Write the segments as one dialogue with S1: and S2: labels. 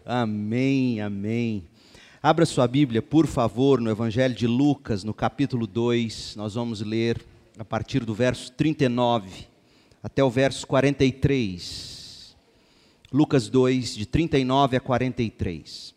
S1: Amém, amém. Abra sua Bíblia, por favor, no Evangelho de Lucas, no capítulo 2. Nós vamos ler a partir do verso 39 até o verso 43. Lucas 2, de 39 a 43.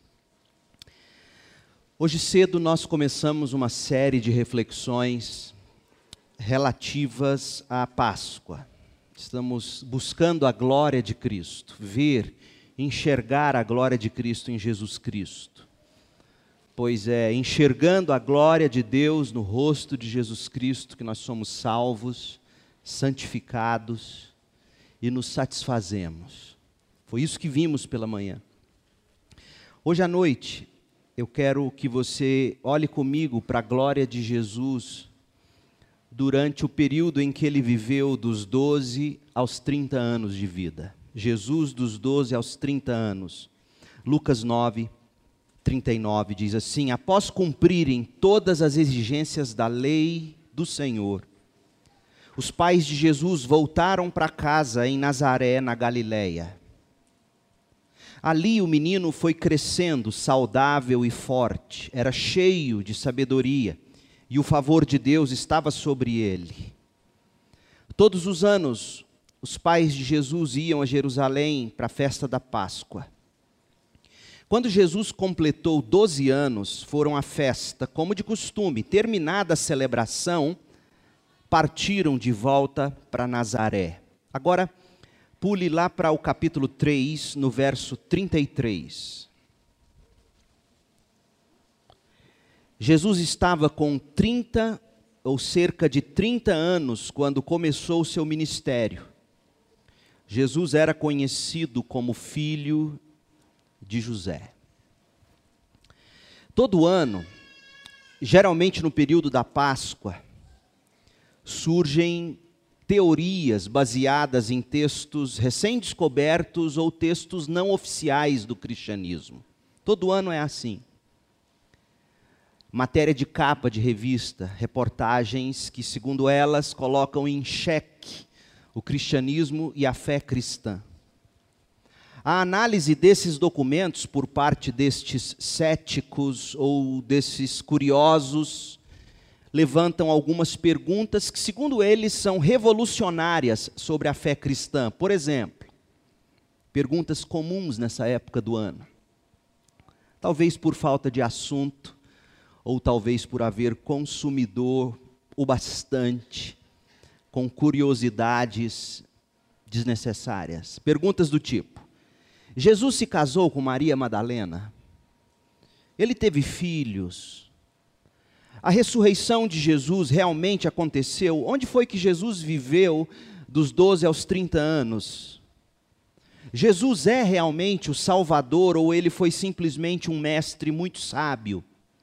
S1: Hoje cedo nós começamos uma série de reflexões relativas à Páscoa. Estamos buscando a glória de Cristo, enxergar a glória de Cristo em Jesus Cristo. Pois é enxergando a glória de Deus no rosto de Jesus Cristo que nós somos salvos, santificados e nos satisfazemos. Foi isso que vimos pela manhã. Hoje à noite, eu quero que você olhe comigo para a glória de Jesus durante o período em que ele viveu dos 12 aos 30 anos de vida. Jesus dos 12 aos 30 anos. Lucas 9, 39 diz assim: após cumprirem todas as exigências da lei do Senhor, os pais de Jesus voltaram para casa em Nazaré, na Galileia. Ali o menino foi crescendo, saudável e forte, era cheio de sabedoria, e o favor de Deus estava sobre ele. Todos os anos, os pais de Jesus iam a Jerusalém para a festa da Páscoa. Quando Jesus completou 12 anos, foram à festa, como de costume. Terminada a celebração, partiram de volta para Nazaré. Agora, pule lá para o capítulo 3, no verso 33. Jesus estava com 30 ou cerca de 30 anos quando começou o seu ministério. Jesus era conhecido como filho de José. Todo ano, geralmente no período da Páscoa, surgem teorias baseadas em textos recém-descobertos ou textos não oficiais do cristianismo. Todo ano é assim. Matéria de capa de revista, reportagens que, segundo elas, colocam em xeque o cristianismo e a fé cristã. A análise desses documentos por parte destes céticos ou desses curiosos levantam algumas perguntas que, segundo eles, são revolucionárias sobre a fé cristã. Por exemplo, perguntas comuns nessa época do ano. Talvez por falta de assunto, ou talvez por haver consumidor o bastante, com curiosidades desnecessárias. Perguntas do tipo: Jesus se casou com Maria Madalena? Ele teve filhos? A ressurreição de Jesus realmente aconteceu? Onde foi que Jesus viveu dos 12 aos 30 anos? Jesus é realmente o Salvador ou ele foi simplesmente um mestre muito sábio?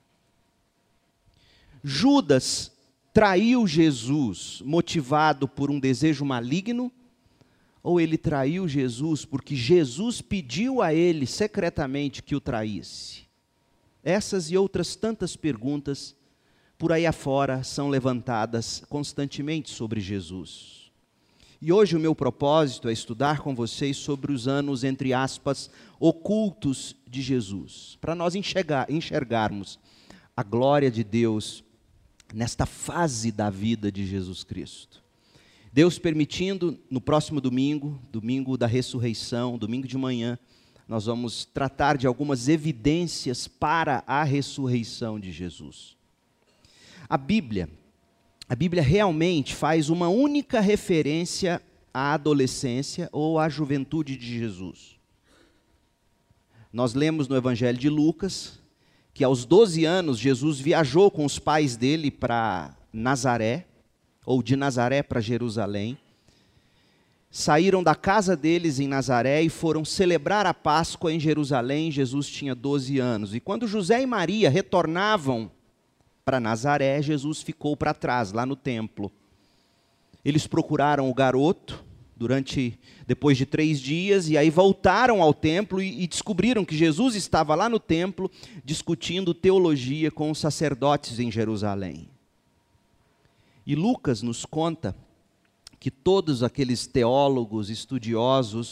S1: Judas traiu Jesus motivado por um desejo maligno? Ou ele traiu Jesus porque Jesus pediu a ele secretamente que o traísse? Essas e outras tantas perguntas por aí afora são levantadas constantemente sobre Jesus. E hoje o meu propósito é estudar com vocês sobre os anos, entre aspas, ocultos de Jesus, para nós enxergarmos a glória de Deus nesta fase da vida de Jesus Cristo. Deus permitindo, no próximo domingo, domingo da ressurreição, domingo de manhã, nós vamos tratar de algumas evidências para a ressurreição de Jesus. A Bíblia realmente faz uma única referência à adolescência ou à juventude de Jesus. Nós lemos no Evangelho de Lucas que aos 12 anos Jesus viajou com os pais dele para Nazaré, ou de Nazaré para Jerusalém. Saíram da casa deles em Nazaré e foram celebrar a Páscoa em Jerusalém. Jesus tinha 12 anos. E quando José e Maria retornavam para Nazaré, Jesus ficou para trás, lá no templo. Eles procuraram o garoto depois de 3 dias, e aí voltaram ao templo e descobriram que Jesus estava lá no templo discutindo teologia com os sacerdotes em Jerusalém. E Lucas nos conta que todos aqueles teólogos, estudiosos,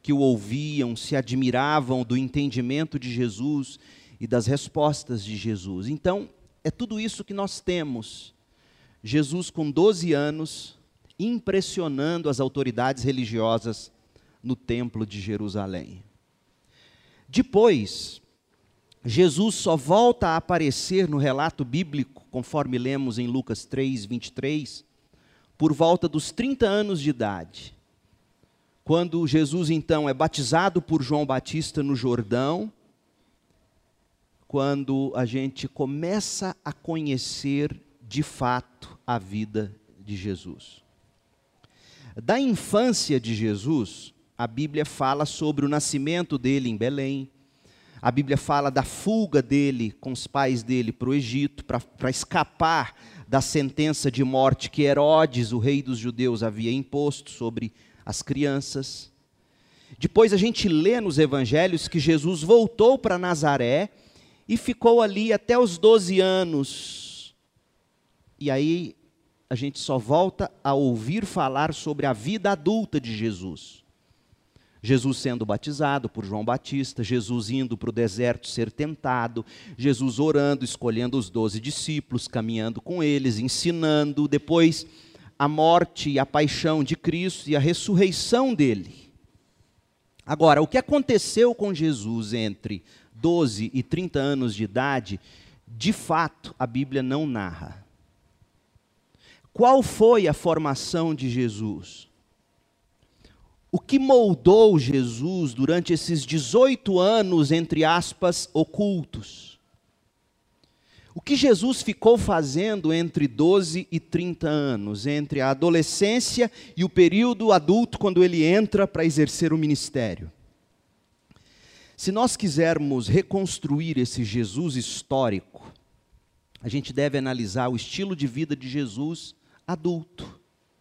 S1: que o ouviam se admiravam do entendimento de Jesus e das respostas de Jesus. Então, é tudo isso que nós temos. Jesus com 12 anos, impressionando as autoridades religiosas no templo de Jerusalém. Depois, Jesus só volta a aparecer no relato bíblico, conforme lemos em Lucas 3, 23, por volta dos 30 anos de idade. Quando Jesus, então, é batizado por João Batista no Jordão, quando a gente começa a conhecer, de fato, a vida de Jesus. Da infância de Jesus, a Bíblia fala sobre o nascimento dele em Belém. A Bíblia fala da fuga dele com os pais dele para o Egito, para escapar da sentença de morte que Herodes, o rei dos judeus, havia imposto sobre as crianças. Depois a gente lê nos evangelhos que Jesus voltou para Nazaré e ficou ali até os 12 anos. E aí a gente só volta a ouvir falar sobre a vida adulta de Jesus. Jesus sendo batizado por João Batista, Jesus indo para o deserto ser tentado, Jesus orando, escolhendo os 12 discípulos, caminhando com eles, ensinando, depois a morte e a paixão de Cristo e a ressurreição dele. Agora, o que aconteceu com Jesus entre 12 e 30 anos de idade, de fato, a Bíblia não narra. Qual foi a formação de Jesus? O que moldou Jesus durante esses 18 anos, entre aspas, ocultos? O que Jesus ficou fazendo entre 12 e 30 anos, entre a adolescência e o período adulto, quando ele entra para exercer o ministério? Se nós quisermos reconstruir esse Jesus histórico, a gente deve analisar o estilo de vida de Jesus adulto,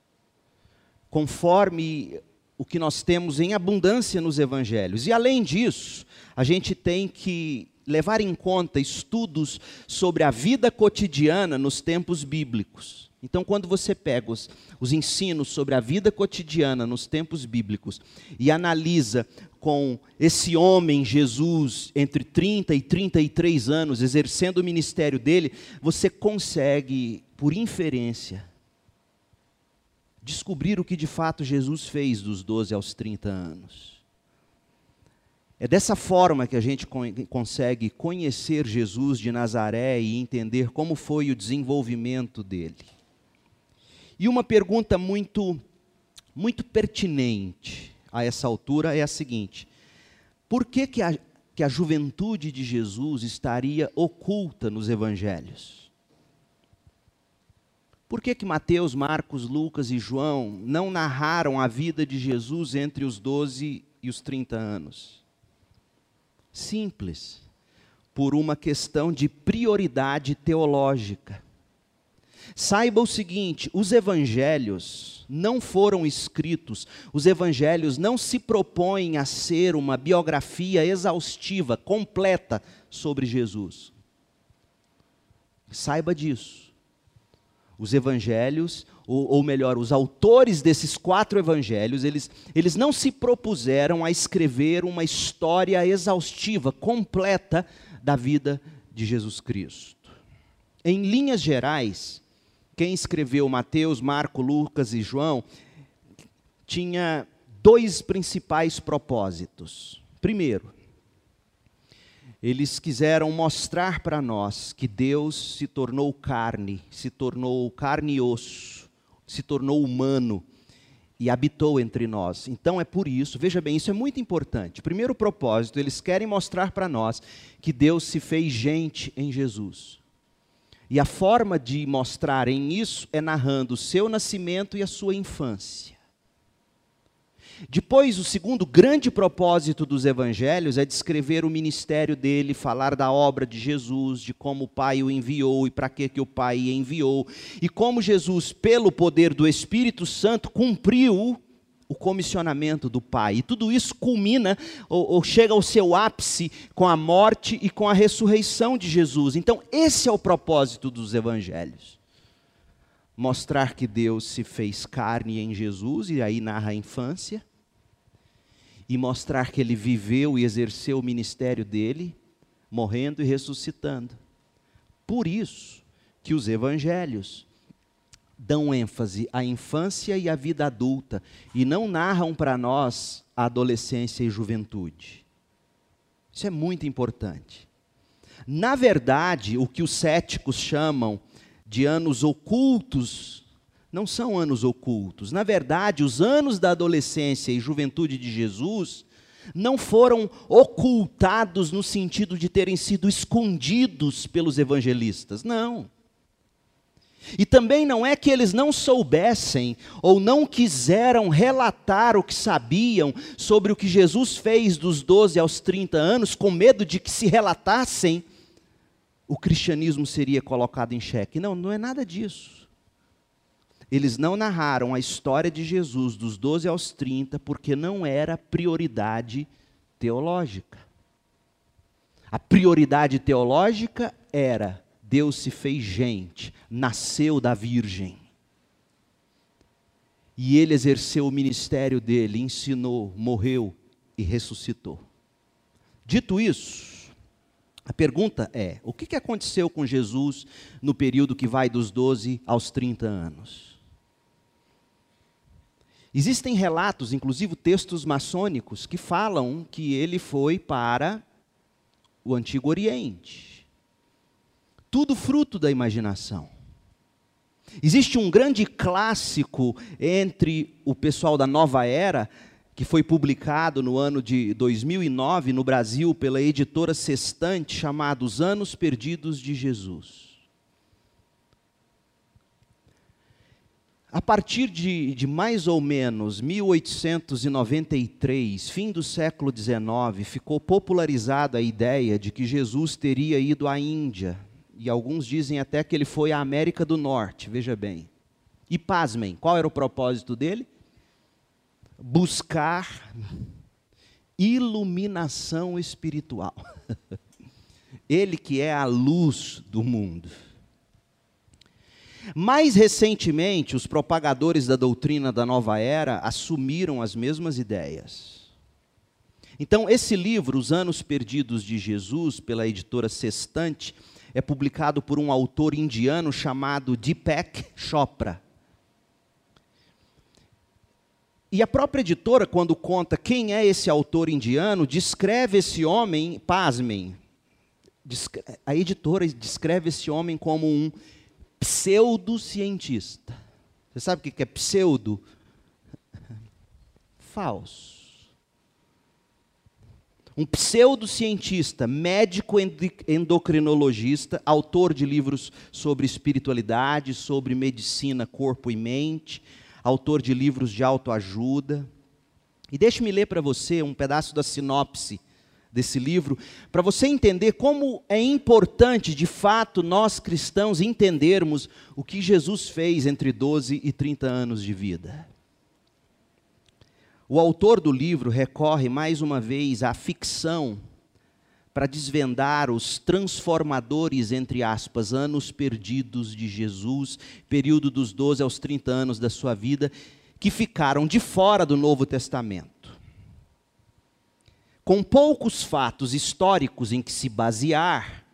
S1: conforme o que nós temos em abundância nos evangelhos. E além disso, a gente tem que levar em conta estudos sobre a vida cotidiana nos tempos bíblicos. Então, quando você pega os ensinos sobre a vida cotidiana nos tempos bíblicos e analisa com esse homem, Jesus, entre 30 e 33 anos, exercendo o ministério dele, você consegue, por inferência, descobrir o que de fato Jesus fez dos 12 aos 30 anos. É dessa forma que a gente consegue conhecer Jesus de Nazaré e entender como foi o desenvolvimento dele. E uma pergunta muito pertinente a essa altura é a seguinte: por que a juventude de Jesus estaria oculta nos evangelhos? Por que Mateus, Marcos, Lucas e João não narraram a vida de Jesus entre os 12 e os 30 anos? Simples, por uma questão de prioridade teológica. Saiba o seguinte: os evangelhos não foram escritos, os evangelhos não se propõem a ser uma biografia exaustiva, completa sobre Jesus. Saiba disso. Os evangelhos, ou melhor, os autores desses 4 evangelhos, eles não se propuseram a escrever uma história exaustiva, completa da vida de Jesus Cristo. Em linhas gerais, quem escreveu Mateus, Marcos, Lucas e João tinha 2 principais propósitos. Primeiro, eles quiseram mostrar para nós que Deus se tornou carne e osso, se tornou humano e habitou entre nós. Então é por isso, veja bem, isso é muito importante. Primeiro propósito, eles querem mostrar para nós que Deus se fez gente em Jesus. E a forma de mostrarem isso é narrando o seu nascimento e a sua infância. Depois, o segundo grande propósito dos evangelhos é descrever o ministério dele, falar da obra de Jesus, de como o Pai o enviou e para que o Pai enviou, e como Jesus, pelo poder do Espírito Santo, cumpriu o comissionamento do Pai. E tudo isso culmina, ou chega ao seu ápice, com a morte e com a ressurreição de Jesus. Então, esse é o propósito dos evangelhos. Mostrar que Deus se fez carne em Jesus, e aí narra a infância. e mostrar que ele viveu e exerceu o ministério dele, morrendo e ressuscitando. Por isso que os evangelhos dão ênfase à infância e à vida adulta, e não narram para nós a adolescência e juventude. Isso é muito importante. Na verdade, o que os céticos chamam de anos ocultos, não são anos ocultos. Na verdade, os anos da adolescência e juventude de Jesus não foram ocultados no sentido de terem sido escondidos pelos evangelistas. Não. E também não é que eles não soubessem ou não quiseram relatar o que sabiam sobre o que Jesus fez dos 12 aos 30 anos, com medo de que se relatassem, o cristianismo seria colocado em xeque. Não, não é nada disso. Eles não narraram a história de Jesus dos 12 aos 30 porque não era prioridade teológica. A prioridade teológica era: Deus se fez gente, nasceu da virgem. E ele exerceu o ministério dele, ensinou, morreu e ressuscitou. Dito isso, a pergunta é: o que aconteceu com Jesus no período que vai dos 12 aos 30 anos? Existem relatos, inclusive textos maçônicos, que falam que ele foi para o Antigo Oriente. Tudo fruto da imaginação. Existe um grande clássico entre o pessoal da Nova Era, que foi publicado no ano de 2009 no Brasil pela editora Sextante, chamado Os Anos Perdidos de Jesus. A partir de mais ou menos 1893, fim do século XIX, ficou popularizada a ideia de que Jesus teria ido à Índia. E alguns dizem até que ele foi à América do Norte, veja bem. E pasmem, qual era o propósito dele? Buscar iluminação espiritual. Ele que é a luz do mundo. Mais recentemente, os propagadores da doutrina da Nova Era assumiram as mesmas ideias. Então, esse livro, Os Anos Perdidos de Jesus, pela editora Sextante, é publicado por um autor indiano chamado Deepak Chopra. E a própria editora, quando conta quem é esse autor indiano, descreve esse homem, pasmem, a editora descreve esse homem como um pseudocientista. Você sabe o que é pseudo? Falso. Um pseudocientista, médico endocrinologista, autor de livros sobre espiritualidade, sobre medicina, corpo e mente, autor de livros de autoajuda. E deixe-me ler para você um pedaço da sinopse desse livro, para você entender como é importante, de fato, nós cristãos entendermos o que Jesus fez entre 12 e 30 anos de vida. O autor do livro recorre mais uma vez à ficção para desvendar os transformadores, entre aspas, anos perdidos de Jesus, período dos 12 aos 30 anos da sua vida, que ficaram de fora do Novo Testamento. Com poucos fatos históricos em que se basear,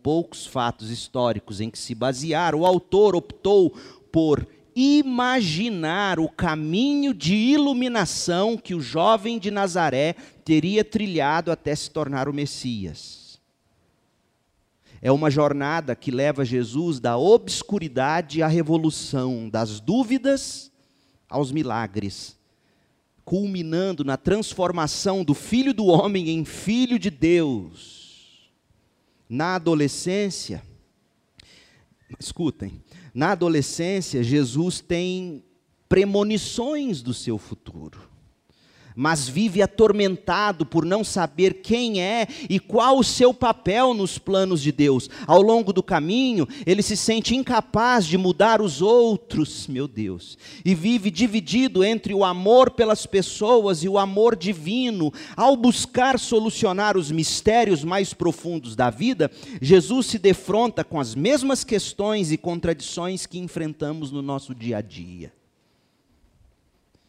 S1: o autor optou por imaginar o caminho de iluminação que o jovem de Nazaré teria trilhado até se tornar o Messias. É uma jornada que leva Jesus da obscuridade à revolução, das dúvidas aos milagres, culminando na transformação do Filho do Homem em Filho de Deus. Na adolescência, escutem, na adolescência Jesus tem premonições do seu futuro, mas vive atormentado por não saber quem é e qual o seu papel nos planos de Deus. Ao longo do caminho, ele se sente incapaz de mudar os outros, meu Deus, e vive dividido entre o amor pelas pessoas e o amor divino. Ao buscar solucionar os mistérios mais profundos da vida, Jesus se defronta com as mesmas questões e contradições que enfrentamos no nosso dia a dia.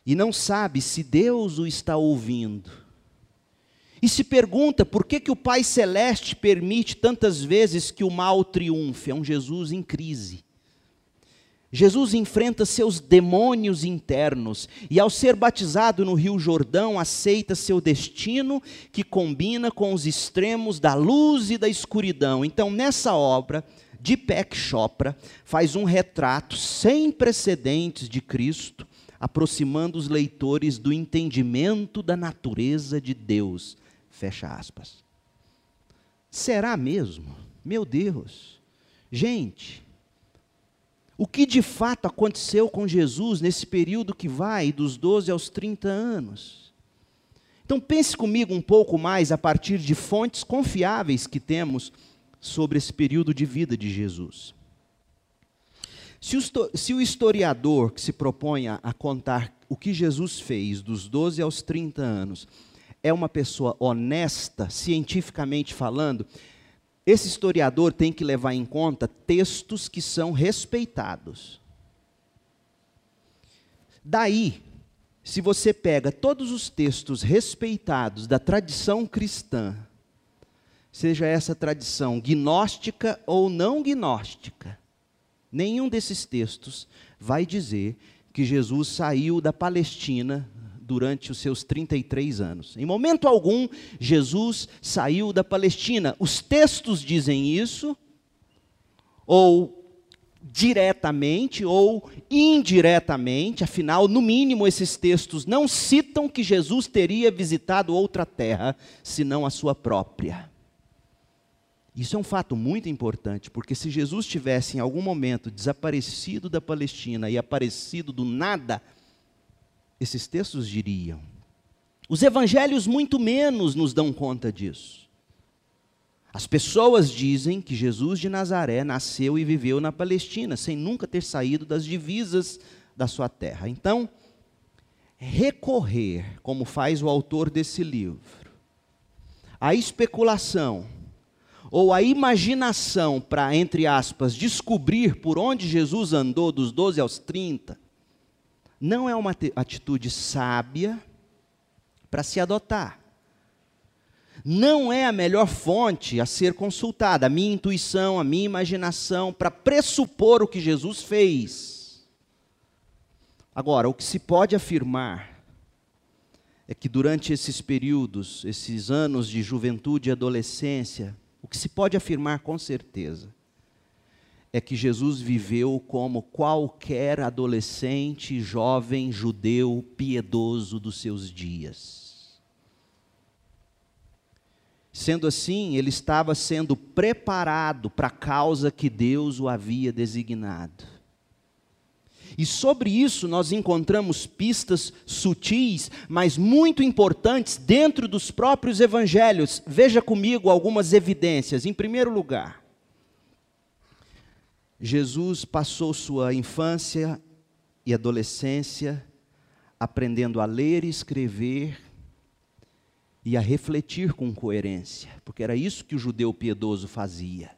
S1: e não sabe se Deus o está ouvindo. E se pergunta por que o Pai Celeste permite tantas vezes que o mal triunfe. É um Jesus em crise. Jesus enfrenta seus demônios internos e, ao ser batizado no Rio Jordão, aceita seu destino que combina com os extremos da luz e da escuridão. Então, nessa obra, Deepak Chopra faz um retrato sem precedentes de Cristo, aproximando os leitores do entendimento da natureza de Deus. Fecha aspas. Será mesmo? Meu Deus! Gente, o que de fato aconteceu com Jesus nesse período que vai dos 12 aos 30 anos? Então pense comigo um pouco mais a partir de fontes confiáveis que temos sobre esse período de vida de Jesus. Se o historiador que se propõe a contar o que Jesus fez dos 12 aos 30 anos é uma pessoa honesta, cientificamente falando, esse historiador tem que levar em conta textos que são respeitados. Daí, se você pega todos os textos respeitados da tradição cristã, seja essa tradição gnóstica ou não gnóstica, nenhum desses textos vai dizer que Jesus saiu da Palestina durante os seus 33 anos. Em momento algum, Jesus saiu da Palestina. Os textos dizem isso, ou diretamente ou indiretamente, afinal, no mínimo, esses textos não citam que Jesus teria visitado outra terra, senão a sua própria. Isso é um fato muito importante, porque se Jesus tivesse em algum momento desaparecido da Palestina e aparecido do nada, esses textos diriam. Os evangelhos muito menos nos dão conta disso. As pessoas dizem que Jesus de Nazaré nasceu e viveu na Palestina, sem nunca ter saído das divisas da sua terra. Então, recorrer, como faz o autor desse livro, à especulação, ou à imaginação para, entre aspas, descobrir por onde Jesus andou dos 12 aos 30, não é uma atitude sábia para se adotar. Não é a melhor fonte a ser consultada, a minha intuição, a minha imaginação, para pressupor o que Jesus fez. Agora, o que se pode afirmar é que durante esses períodos, esses anos de juventude e adolescência, o que se pode afirmar com certeza é que Jesus viveu como qualquer adolescente, jovem, judeu, piedoso dos seus dias. Sendo assim, ele estava sendo preparado para a causa que Deus o havia designado. E sobre isso nós encontramos pistas sutis, mas muito importantes dentro dos próprios evangelhos. Veja comigo algumas evidências. Em primeiro lugar, Jesus passou sua infância e adolescência aprendendo a ler e escrever e a refletir com coerência, porque era isso que o judeu piedoso fazia.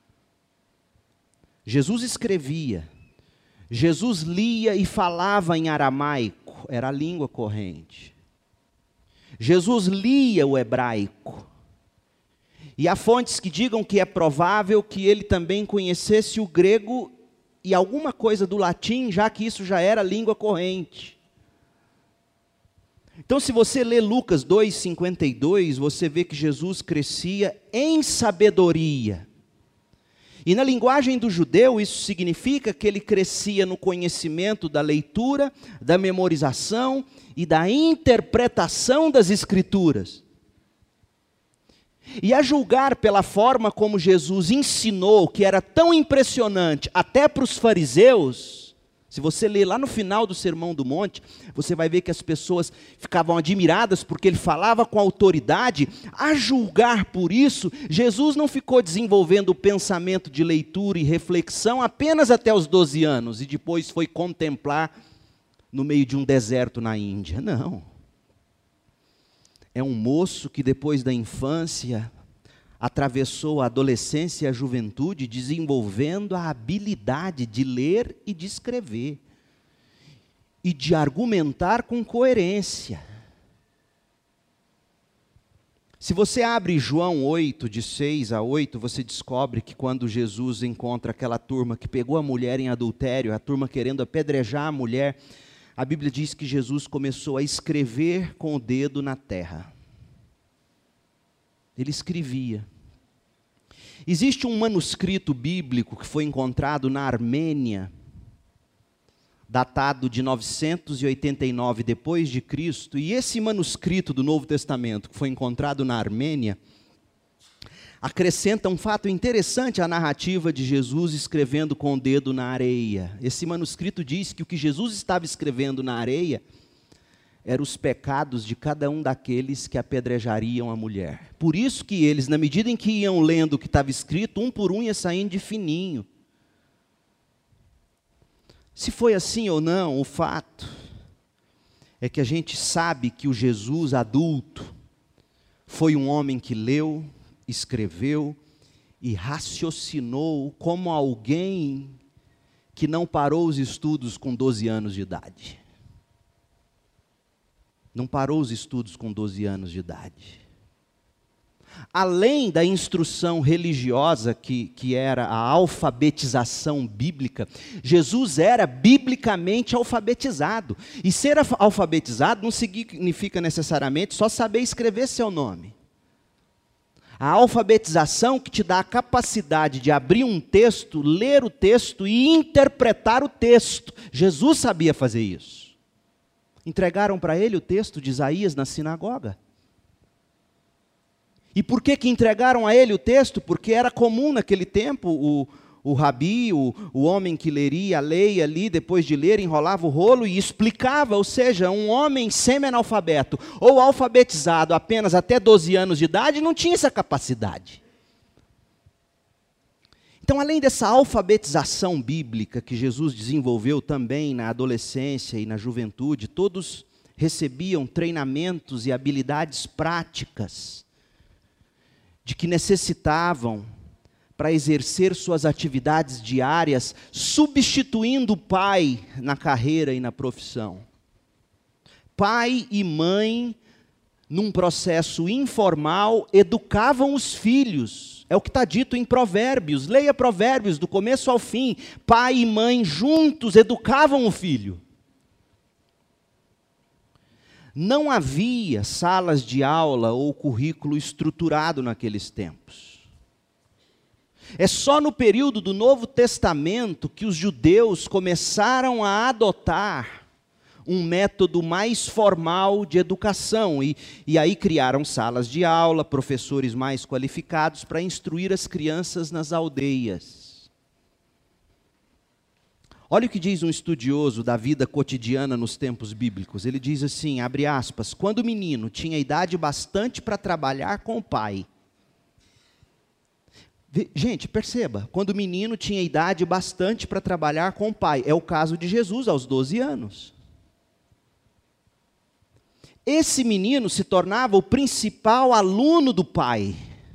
S1: Jesus escrevia, Jesus lia e falava em aramaico, era a língua corrente. Jesus lia o hebraico. E há fontes que digam que é provável que ele também conhecesse o grego e alguma coisa do latim, já que isso já era língua corrente. Então, se você lê Lucas 2,52, você vê que Jesus crescia em sabedoria. E na linguagem do judeu, isso significa que ele crescia no conhecimento da leitura, da memorização e da interpretação das Escrituras. E a julgar pela forma como Jesus ensinou, que era tão impressionante até para os fariseus, se você ler lá no final do Sermão do Monte, você vai ver que as pessoas ficavam admiradas porque ele falava com autoridade. A julgar por isso, Jesus não ficou desenvolvendo o pensamento de leitura e reflexão apenas até os 12 anos e depois foi contemplar no meio de um deserto na Índia. Não. É um moço que depois da infância atravessou a adolescência e a juventude desenvolvendo a habilidade de ler e de escrever. e de argumentar com coerência. Se você abre João 8, de 6 a 8, você descobre que quando Jesus encontra aquela turma que pegou a mulher em adultério, a turma querendo apedrejar a mulher, a Bíblia diz que Jesus começou a escrever com o dedo na terra. Ele escrevia. Existe um manuscrito bíblico que foi encontrado na Armênia, datado de 989 depois de Cristo, e esse manuscrito do Novo Testamento, que foi encontrado na Armênia, acrescenta um fato interessante à narrativa de Jesus escrevendo com o dedo na areia. Esse manuscrito diz que o que Jesus estava escrevendo na areia eram os pecados de cada um daqueles que apedrejariam a mulher. Por isso que eles, na medida em que iam lendo o que estava escrito, um por um ia saindo de fininho. Se foi assim ou não, o fato é que a gente sabe que o Jesus adulto foi um homem que leu, escreveu e raciocinou como alguém que não parou os estudos com 12 anos de idade. Não parou os estudos com 12 anos de idade. Além da instrução religiosa, que era a alfabetização bíblica, Jesus era biblicamente alfabetizado. E ser alfabetizado não significa necessariamente só saber escrever seu nome. A alfabetização que te dá a capacidade de abrir um texto, ler o texto e interpretar o texto. Jesus sabia fazer isso. Entregaram para ele o texto de Isaías na sinagoga. E por que entregaram a ele o texto? Porque era comum naquele tempo o rabi, o homem que leria a lei ali, depois de ler, enrolava o rolo e explicava, ou seja, um homem semi-analfabeto ou alfabetizado apenas até 12 anos de idade não tinha essa capacidade. Então, além dessa alfabetização bíblica que Jesus desenvolveu também na adolescência e na juventude, todos recebiam treinamentos e habilidades práticas de que necessitavam para exercer suas atividades diárias, substituindo o pai na carreira e na profissão. Pai e mãe, num processo informal, educavam os filhos. É o que está dito em Provérbios. Leia Provérbios do começo ao fim. Pai e mãe juntos educavam o filho. Não havia salas de aula ou currículo estruturado naqueles tempos. É só no período do Novo Testamento que os judeus começaram a adotar um método mais formal de educação. E aí criaram salas de aula, professores mais qualificados para instruir as crianças nas aldeias. Olha o que diz um estudioso da vida cotidiana nos tempos bíblicos. Ele diz assim, abre aspas, quando o menino tinha idade bastante para trabalhar com o pai. Gente, perceba, quando o menino tinha idade bastante para trabalhar com o pai. É o caso de Jesus aos 12 anos. Esse menino se tornava o principal aluno do pai.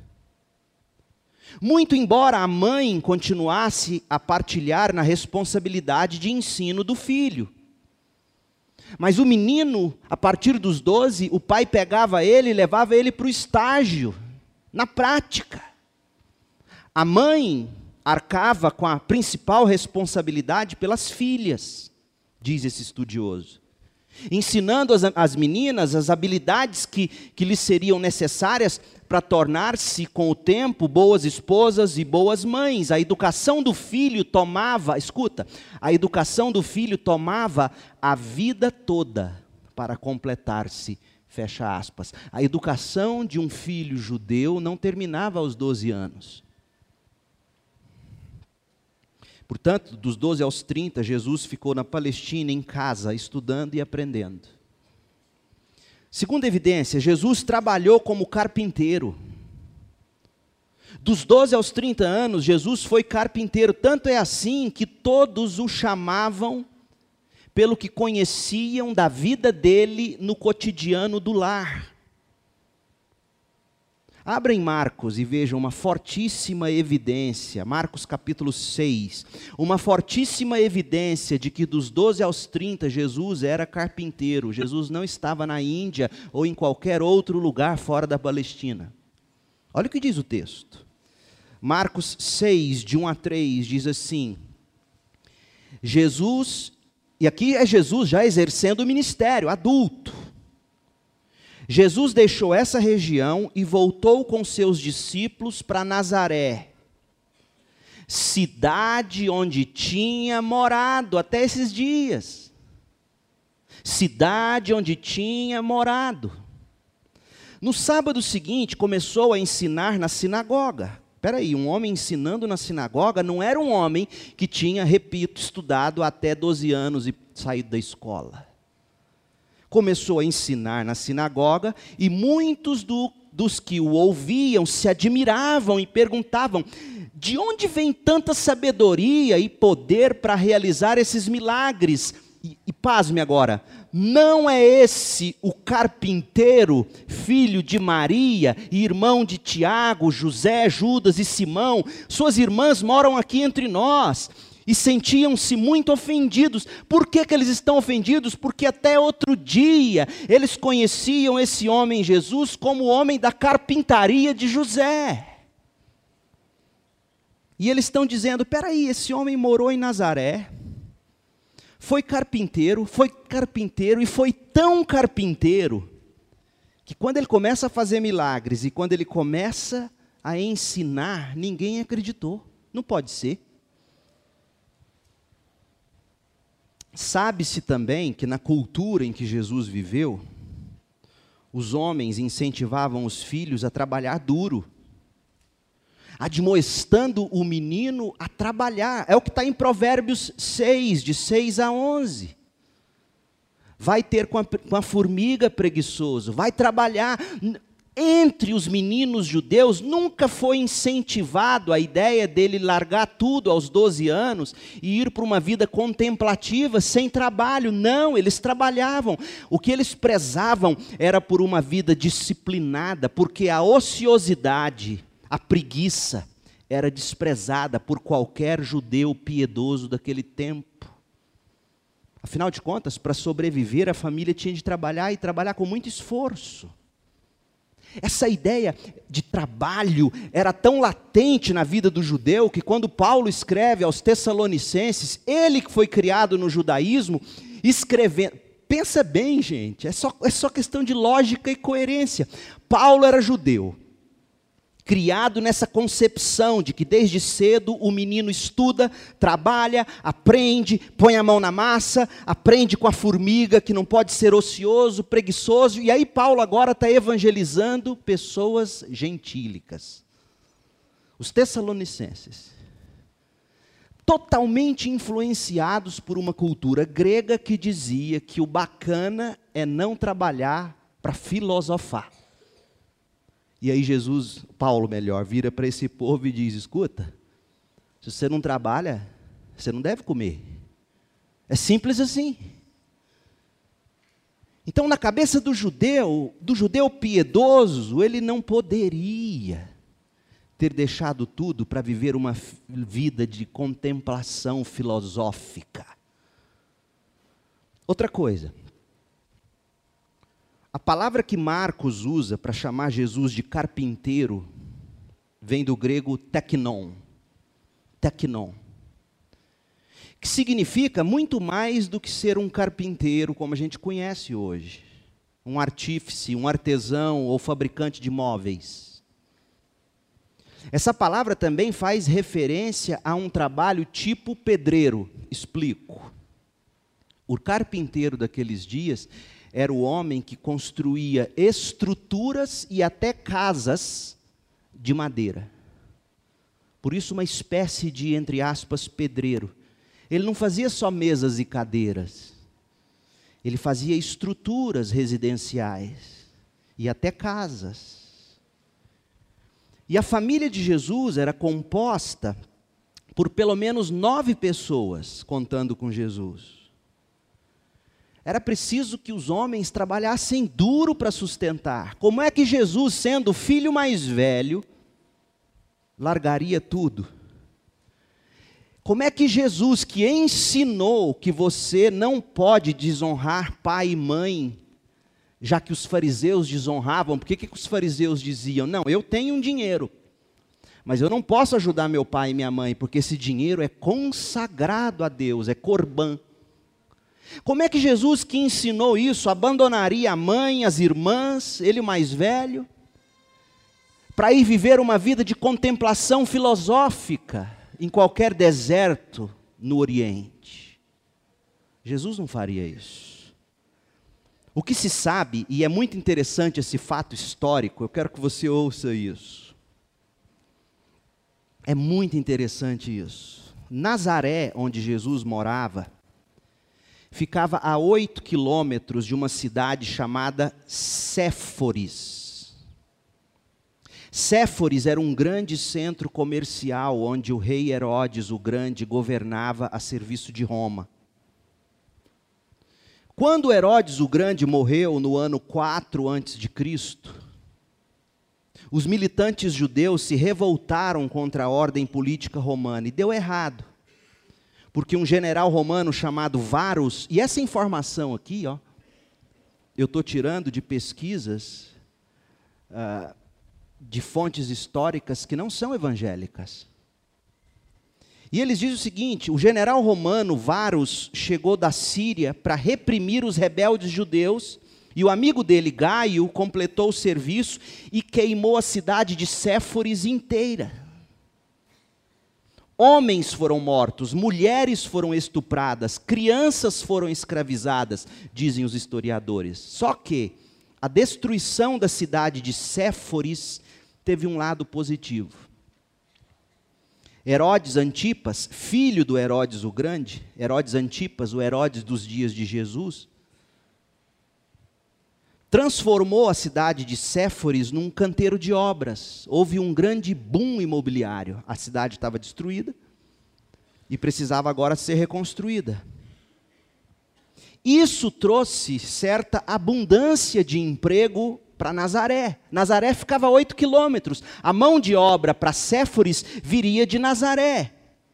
S1: Muito embora a mãe continuasse a partilhar na responsabilidade de ensino do filho. Mas o menino, a partir dos 12, o pai pegava ele e levava ele para o estágio, na prática. A mãe arcava com a principal responsabilidade pelas filhas, diz esse estudioso. Ensinando as meninas as habilidades que lhes seriam necessárias para tornar-se, com o tempo, boas esposas e boas mães. A educação do filho tomava, escuta, a educação do filho tomava a vida toda para completar-se, fecha aspas. A educação de um filho judeu não terminava aos 12 anos. Portanto, dos 12 aos 30, Jesus ficou na Palestina, em casa, estudando e aprendendo. Segunda evidência, Jesus trabalhou como carpinteiro. Dos 12 aos 30 anos, Jesus foi carpinteiro. Tanto é assim que todos o chamavam pelo que conheciam da vida dele no cotidiano do lar. Abrem Marcos e vejam uma fortíssima evidência, Marcos capítulo 6, uma fortíssima evidência de que dos 12 aos 30 Jesus era carpinteiro, Jesus não estava na Índia ou em qualquer outro lugar fora da Palestina. Olha o que diz o texto, Marcos 6, de 1 a 3, diz assim, Jesus, e aqui é Jesus já exercendo o ministério, adulto, Jesus deixou essa região e voltou com seus discípulos para Nazaré, cidade onde tinha morado até esses dias. Cidade onde tinha morado. No sábado seguinte, começou a ensinar na sinagoga. Espera aí, um homem ensinando na sinagoga não era um homem que tinha, repito, estudado até 12 anos e saído da escola. Começou a ensinar na sinagoga e muitos dos que o ouviam se admiravam e perguntavam, de onde vem tanta sabedoria e poder para realizar esses milagres? E pasme agora, não é esse o carpinteiro, filho de Maria, e irmão de Tiago, José, Judas e Simão? Suas irmãs moram aqui entre nós. E sentiam-se muito ofendidos. Por que eles estão ofendidos? Porque até outro dia eles conheciam esse homem Jesus como o homem da carpintaria de José. E eles estão dizendo, peraí, esse homem morou em Nazaré, foi carpinteiro e foi tão carpinteiro, que quando ele começa a fazer milagres e quando ele começa a ensinar, ninguém acreditou. Não pode ser. Sabe-se também que na cultura em que Jesus viveu, os homens incentivavam os filhos a trabalhar duro, admoestando o menino a trabalhar. É o que está em Provérbios 6, de 6 a 11. Vai ter com a formiga preguiçoso, vai trabalhar. Entre os meninos judeus, nunca foi incentivado a ideia dele largar tudo aos 12 anos e ir para uma vida contemplativa, sem trabalho. Não, eles trabalhavam. O que eles prezavam era por uma vida disciplinada, porque a ociosidade, a preguiça, era desprezada por qualquer judeu piedoso daquele tempo. Afinal de contas, para sobreviver, a família tinha de trabalhar e trabalhar com muito esforço. Essa ideia de trabalho era tão latente na vida do judeu, que quando Paulo escreve aos Tessalonicenses, ele que foi criado no judaísmo, escrevendo, pensa bem gente, é só questão de lógica e coerência. Paulo era judeu, criado nessa concepção de que desde cedo o menino estuda, trabalha, aprende, põe a mão na massa, aprende com a formiga que não pode ser ocioso, preguiçoso, e aí Paulo agora está evangelizando pessoas gentílicas. Os Tessalonicenses, totalmente influenciados por uma cultura grega que dizia que o bacana é não trabalhar para filosofar. E aí Paulo vira para esse povo e diz, escuta, se você não trabalha, você não deve comer. É simples assim. Então na cabeça do judeu piedoso, ele não poderia ter deixado tudo para viver uma vida de contemplação filosófica. Outra coisa. A palavra que Marcos usa para chamar Jesus de carpinteiro vem do grego teknon, que significa muito mais do que ser um carpinteiro como a gente conhece hoje, um artífice, um artesão ou fabricante de móveis. Essa palavra também faz referência a um trabalho tipo pedreiro. Explico. O carpinteiro daqueles dias era o homem que construía estruturas e até casas de madeira. Por isso uma espécie de, entre aspas, pedreiro. Ele não fazia só mesas e cadeiras. Ele fazia estruturas residenciais e até casas. E a família de Jesus era composta por pelo menos 9 pessoas, contando com Jesus. Era preciso que os homens trabalhassem duro para sustentar. Como é que Jesus, sendo o filho mais velho, largaria tudo? Como é que Jesus, que ensinou que você não pode desonrar pai e mãe, já que os fariseus desonravam, por que os fariseus diziam, não, eu tenho um dinheiro, mas eu não posso ajudar meu pai e minha mãe, porque esse dinheiro é consagrado a Deus, é corbã. Como é que Jesus, que ensinou isso, abandonaria a mãe, as irmãs, ele o mais velho, para ir viver uma vida de contemplação filosófica em qualquer deserto no Oriente? Jesus não faria isso. O que se sabe, e é muito interessante esse fato histórico, eu quero que você ouça isso. É muito interessante isso. Nazaré, onde Jesus morava, ficava a 8 quilômetros de uma cidade chamada Séforis. Séforis era um grande centro comercial, onde o rei Herodes o Grande governava a serviço de Roma. Quando Herodes o Grande morreu no ano 4 a.C., os militantes judeus se revoltaram contra a ordem política romana, e deu errado, porque um general romano chamado Varus, e essa informação aqui, eu estou tirando de pesquisas, de fontes históricas que não são evangélicas. E eles dizem o seguinte, o general romano Varus chegou da Síria para reprimir os rebeldes judeus, e o amigo dele, Gaio, completou o serviço e queimou a cidade de Séforis inteira. Homens foram mortos, mulheres foram estupradas, crianças foram escravizadas, dizem os historiadores. Só que a destruição da cidade de Séforis teve um lado positivo. Herodes Antipas, filho do Herodes o Grande, Herodes Antipas, o Herodes dos dias de Jesus, transformou a cidade de Séforis num canteiro de obras. Houve um grande boom imobiliário. A cidade estava destruída e precisava agora ser reconstruída. Isso trouxe certa abundância de emprego para Nazaré. Nazaré ficava a 8 quilômetros. A mão de obra para Séforis viria de Nazaré.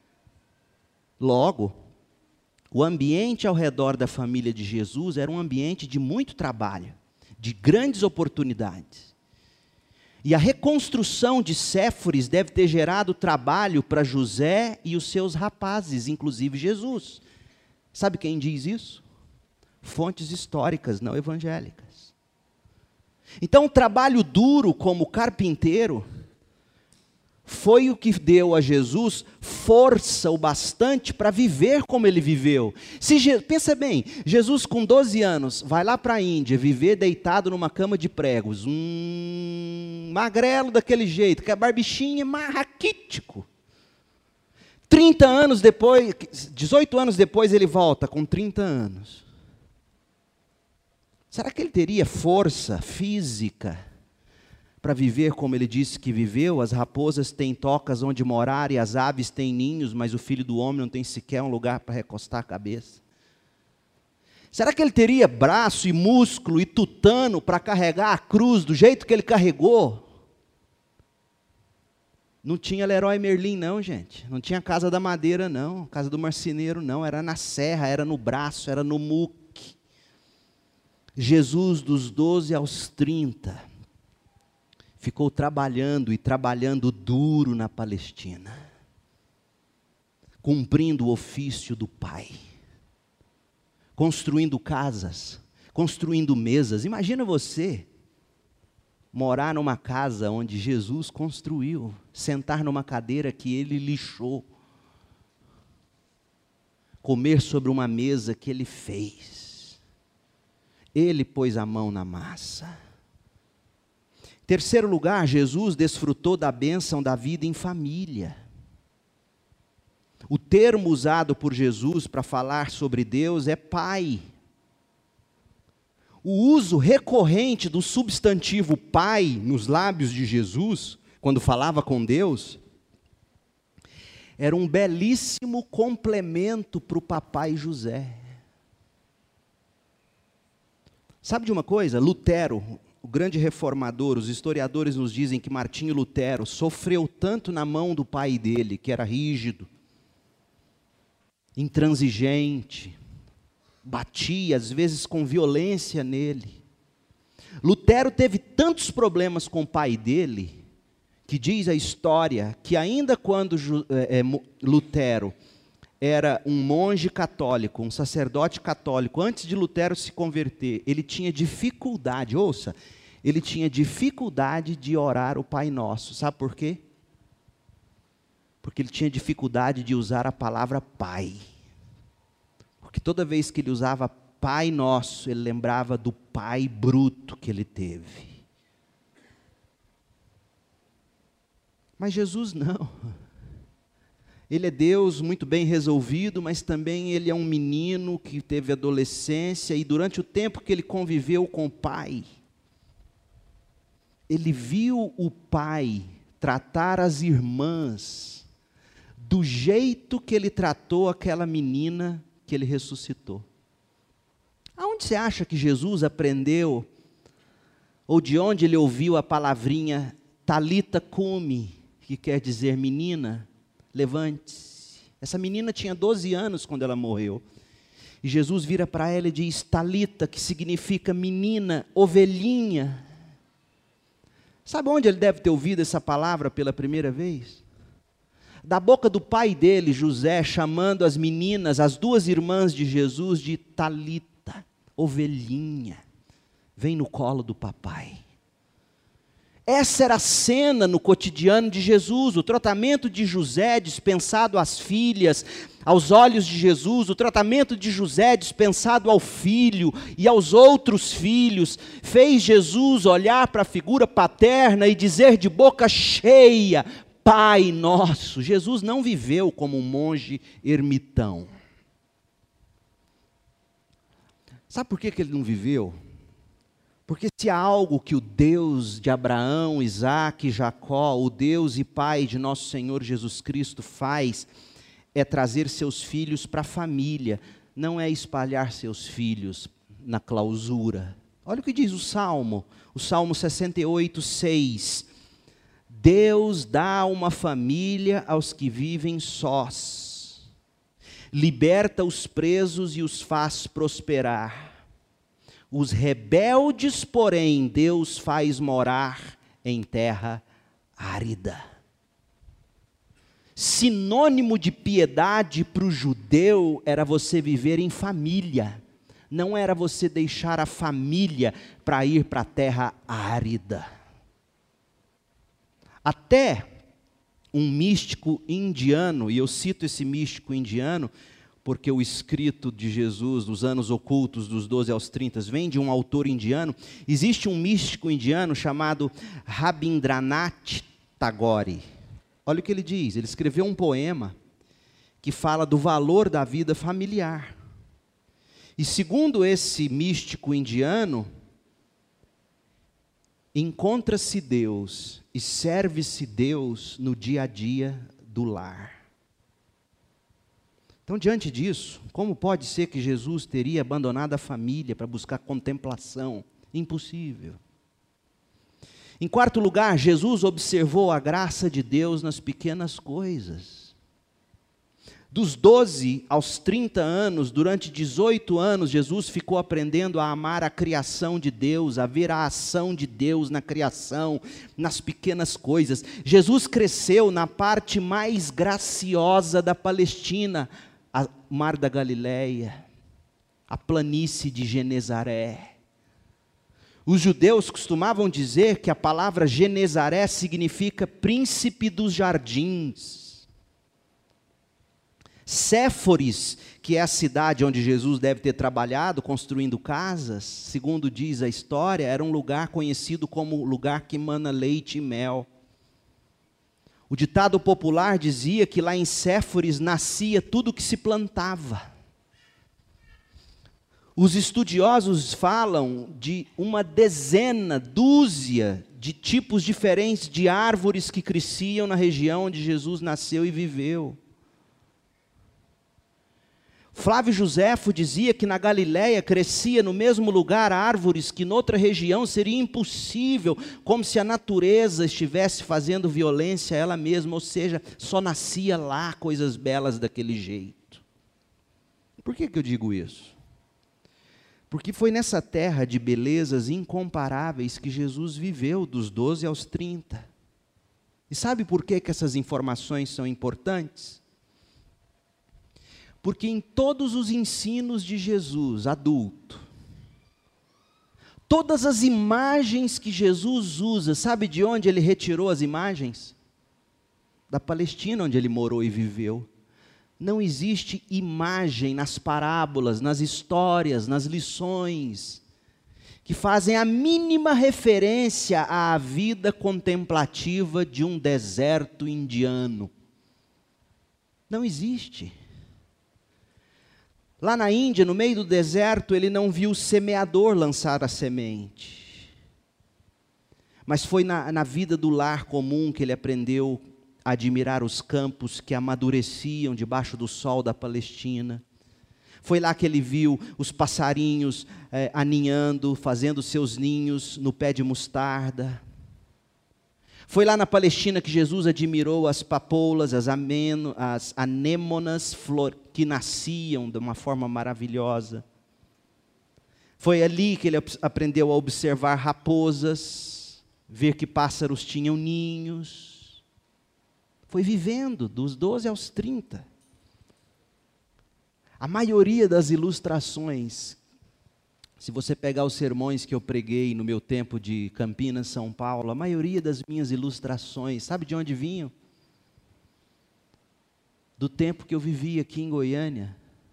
S1: Logo, o ambiente ao redor da família de Jesus era um ambiente de muito trabalho, de grandes oportunidades. E a reconstrução de Séforis deve ter gerado trabalho para José e os seus rapazes, inclusive Jesus. Sabe quem diz isso? Fontes históricas, não evangélicas. Então, o trabalho duro como carpinteiro foi o que deu a Jesus força o bastante para viver como ele viveu. Pensa bem, Jesus com 12 anos vai lá para a Índia viver deitado numa cama de pregos, magrelo daquele jeito, que a barbichinha é raquítico. 30 anos depois, 18 anos depois ele volta com 30 anos. Será que ele teria força física para viver como ele disse que viveu? As raposas têm tocas onde morar e as aves têm ninhos, mas o Filho do Homem não tem sequer um lugar para recostar a cabeça. Será que ele teria braço e músculo e tutano para carregar a cruz do jeito que ele carregou? Não tinha Leroy Merlin não, gente. Não tinha Casa da Madeira não, Casa do Marceneiro não. Era na serra, era no braço, era no muque. Jesus, dos 12 aos 30, ficou trabalhando e trabalhando duro na Palestina, cumprindo o ofício do Pai, construindo casas, construindo mesas. Imagina você morar numa casa onde Jesus construiu, sentar numa cadeira que ele lixou, comer sobre uma mesa que ele fez. Ele pôs a mão na massa. Terceiro lugar, Jesus desfrutou da bênção da vida em família. O termo usado por Jesus para falar sobre Deus é pai. O uso recorrente do substantivo pai nos lábios de Jesus, quando falava com Deus, era um belíssimo complemento para o papai José. Sabe de uma coisa? Lutero, o grande reformador, os historiadores nos dizem que Martinho Lutero sofreu tanto na mão do pai dele, que era rígido, intransigente, batia às vezes com violência nele. Lutero teve tantos problemas com o pai dele, que diz a história que ainda quando Lutero era um monge católico, um sacerdote católico, antes de Lutero se converter, ele tinha dificuldade, ouça, ele tinha dificuldade de orar o Pai Nosso. Sabe por quê? Porque ele tinha dificuldade de usar a palavra Pai. Porque toda vez que ele usava Pai Nosso, ele lembrava do pai bruto que ele teve. Mas Jesus não. Ele é Deus muito bem resolvido, mas também ele é um menino que teve adolescência, e durante o tempo que ele conviveu com o pai, ele viu o pai tratar as irmãs do jeito que ele tratou aquela menina que ele ressuscitou. Aonde você acha que Jesus aprendeu, ou de onde ele ouviu a palavrinha Talita cumi, que quer dizer menina, levante-se? Essa menina tinha 12 anos quando ela morreu. E Jesus vira para ela e diz, Talita, que significa menina, ovelhinha. Sabe onde ele deve ter ouvido essa palavra pela primeira vez? Da boca do pai dele, José, chamando as meninas, as duas irmãs de Jesus, de Talita, ovelhinha, vem no colo do papai. Essa era a cena no cotidiano de Jesus, o tratamento de José dispensado às filhas, aos olhos de Jesus, o tratamento de José dispensado ao filho e aos outros filhos, fez Jesus olhar para a figura paterna e dizer de boca cheia, Pai Nosso. Jesus não viveu como um monge ermitão. Sabe por que ele não viveu? Porque se há algo que o Deus de Abraão, Isaque e Jacó, o Deus e Pai de nosso Senhor Jesus Cristo faz, é trazer seus filhos para a família, não é espalhar seus filhos na clausura. Olha o que diz o Salmo 68, 6. Deus dá uma família aos que vivem sós, liberta os presos e os faz prosperar. Os rebeldes, porém, Deus faz morar em terra árida. Sinônimo de piedade para o judeu era você viver em família. Não era você deixar a família para ir para a terra árida. Até um místico indiano, e eu cito esse místico indiano, porque o escrito de Jesus, dos anos ocultos, dos 12 aos 30, vem de um autor indiano. Existe um místico indiano chamado Rabindranath Tagore. Olha o que ele diz, ele escreveu um poema que fala do valor da vida familiar. E segundo esse místico indiano, encontra-se Deus e serve-se Deus no dia a dia do lar. Então, diante disso, como pode ser que Jesus teria abandonado a família para buscar contemplação? Impossível. Em quarto lugar, Jesus observou a graça de Deus nas pequenas coisas. Dos 12 aos 30 anos, durante 18 anos, Jesus ficou aprendendo a amar a criação de Deus, a ver a ação de Deus na criação, nas pequenas coisas. Jesus cresceu na parte mais graciosa da Palestina, o Mar da Galileia, a planície de Genezaré. Os judeus costumavam dizer que a palavra Genezaré significa príncipe dos jardins. Séforis, que é a cidade onde Jesus deve ter trabalhado, construindo casas, segundo diz a história, era um lugar conhecido como lugar que mana leite e mel. O ditado popular dizia que lá em Séforis nascia tudo que se plantava. Os estudiosos falam de uma dúzia de tipos diferentes de árvores que cresciam na região onde Jesus nasceu e viveu. Flávio Joséfo dizia que na Galiléia crescia no mesmo lugar árvores que noutra região seria impossível, como se a natureza estivesse fazendo violência a ela mesma, ou seja, só nascia lá coisas belas daquele jeito. Por que eu digo isso? Porque foi nessa terra de belezas incomparáveis que Jesus viveu dos 12 aos 30. E sabe por que essas informações são importantes? Porque em todos os ensinos de Jesus, adulto, todas as imagens que Jesus usa, sabe de onde ele retirou as imagens? Da Palestina, onde ele morou e viveu. Não existe imagem nas parábolas, nas histórias, nas lições, que fazem a mínima referência à vida contemplativa de um deserto indiano. Não existe. Lá na Índia, no meio do deserto, ele não viu o semeador lançar a semente. Mas foi na vida do lar comum que ele aprendeu a admirar os campos que amadureciam debaixo do sol da Palestina. Foi lá que ele viu os passarinhos aninhando, fazendo seus ninhos no pé de mostarda. Foi lá na Palestina que Jesus admirou as papoulas, as anêmonas, que nasciam de uma forma maravilhosa. Foi ali que ele aprendeu a observar raposas, ver que pássaros tinham ninhos. Foi vivendo dos 12 aos 30. A maioria das ilustrações, se você pegar os sermões que eu preguei no meu tempo de Campinas, São Paulo, a maioria das minhas ilustrações, sabe de onde vinham? Do tempo que eu vivi aqui em Goiânia.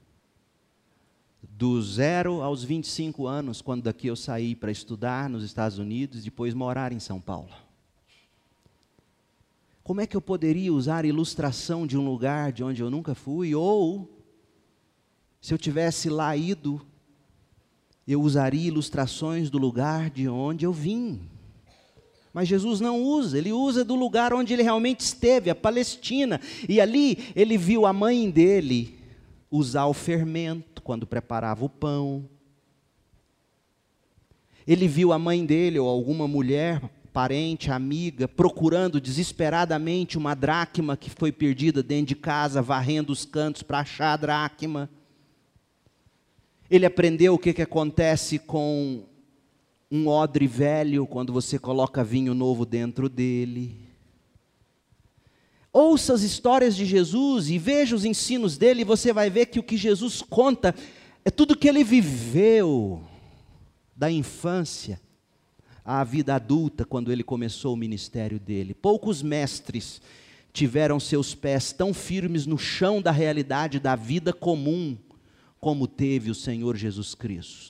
S1: Do 0 aos 25 anos, quando daqui eu saí para estudar nos Estados Unidos, depois morar em São Paulo. Como é que eu poderia usar ilustração de um lugar de onde eu nunca fui? Ou, se eu tivesse lá ido, eu usaria ilustrações do lugar de onde eu vim. Mas Jesus não usa, ele usa do lugar onde ele realmente esteve, a Palestina. E ali ele viu a mãe dele usar o fermento quando preparava o pão. Ele viu a mãe dele ou alguma mulher, parente, amiga, procurando desesperadamente uma dracma que foi perdida dentro de casa, varrendo os cantos para achar a dracma. Ele aprendeu o que acontece com um odre velho quando você coloca vinho novo dentro dele. Ouça as histórias de Jesus e veja os ensinos dele, e você vai ver que o que Jesus conta é tudo que ele viveu, da infância à vida adulta, quando ele começou o ministério dele. Poucos mestres tiveram seus pés tão firmes no chão da realidade da vida comum, como teve o Senhor Jesus Cristo.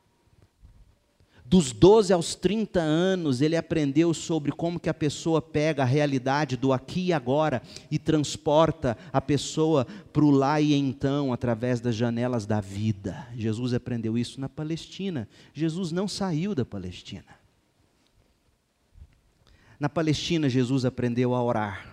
S1: Dos 12 aos 30 anos, ele aprendeu sobre como que a pessoa pega a realidade do aqui e agora e transporta a pessoa para o lá e então, através das janelas da vida. Jesus aprendeu isso na Palestina. Jesus não saiu da Palestina. Na Palestina, Jesus aprendeu a orar.